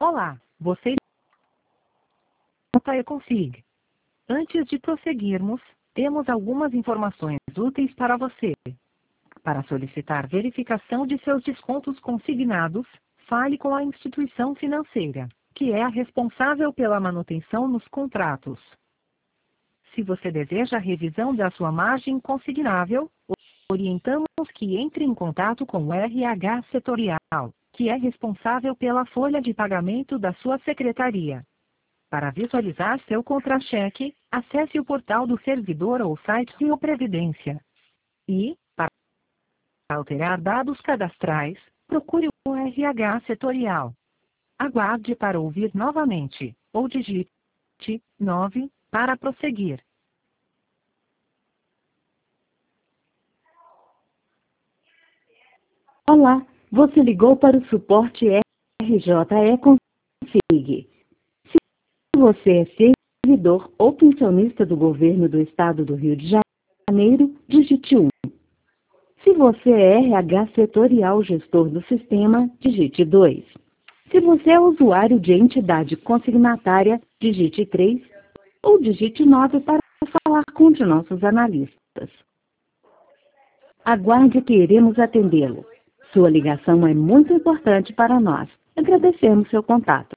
Olá, você está Config. Antes de prosseguirmos, temos algumas informações úteis para você. Para solicitar verificação de seus descontos consignados, fale com a instituição financeira, que é a responsável pela manutenção nos contratos. Se você deseja a revisão da sua margem consignável, orientamos que entre em contato com o RH setorial, que é responsável pela folha de pagamento da sua secretaria. Para visualizar seu contra-cheque, acesse o portal do servidor ou site Rio Previdência. E, para alterar dados cadastrais, procure o RH setorial. Aguarde para ouvir novamente, ou digite 9 para prosseguir. Olá, você ligou para o suporte RJE Config. Se você é servidor ou pensionista do governo do estado do Rio de Janeiro, digite 1. Se você é RH setorial gestor do sistema, digite 2. Se você é usuário de entidade consignatária, digite 3 ou digite 9 para falar com um de nossos analistas. Aguarde que iremos atendê-lo. Sua ligação é muito importante para nós. Agradecemos seu contato.